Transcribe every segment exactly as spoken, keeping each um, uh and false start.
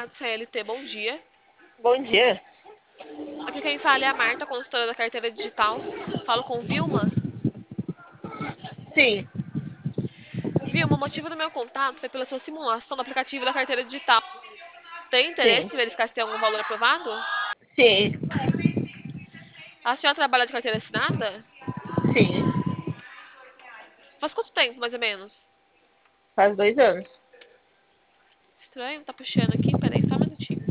contato, C L T, bom dia. Bom dia. Aqui quem fala é a Marta, consultora da carteira digital. Falo com Vilma. Sim, Vilma, o motivo do meu contato foi pela sua simulação do aplicativo da carteira digital. Tem sim, interesse em verificar se tem algum valor aprovado? sim, A senhora trabalha de carteira assinada? sim. Faz quanto tempo, mais ou menos? Faz dois anos. Estranho, tá puxando aqui. Peraí, só um minutinho.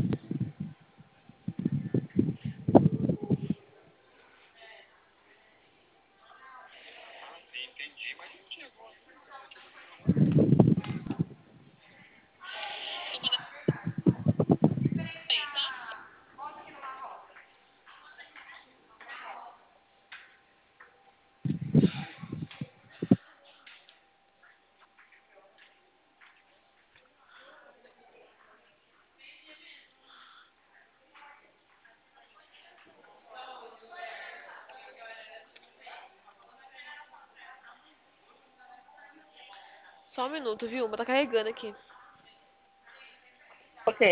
Só um minuto, Vilma, tá carregando aqui. Ok.